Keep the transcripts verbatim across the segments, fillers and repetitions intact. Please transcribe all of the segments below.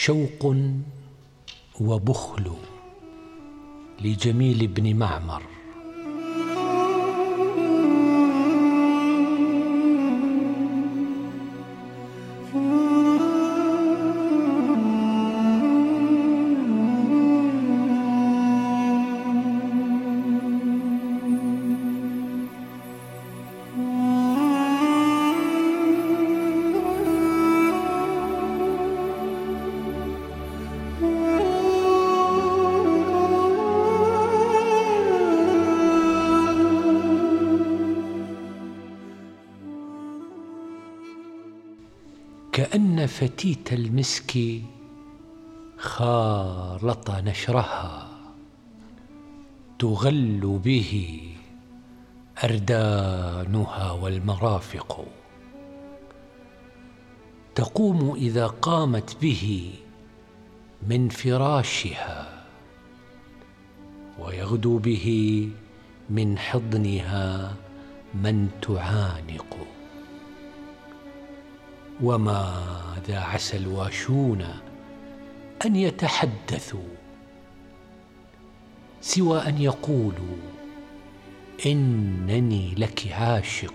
شوق وبخل لجميل بن معمر. كأن فتيت المسك خالط نشرها، تغل به أردانها والمرافق، تقوم إذا قامت به من فراشها، ويغدو به من حضنها من تعانق. وماذا عسى الواشون أن يتحدثوا سوى أن يقولوا إنني لك عاشق.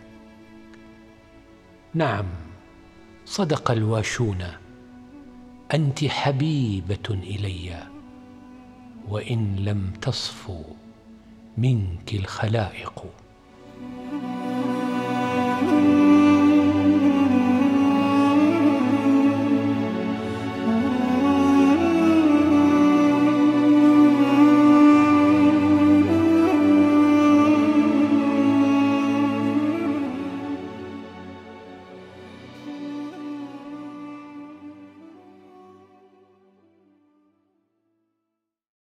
نعم، صدق الواشون، أنت حبيبة إلي، وإن لم تصفو منك الخلائق.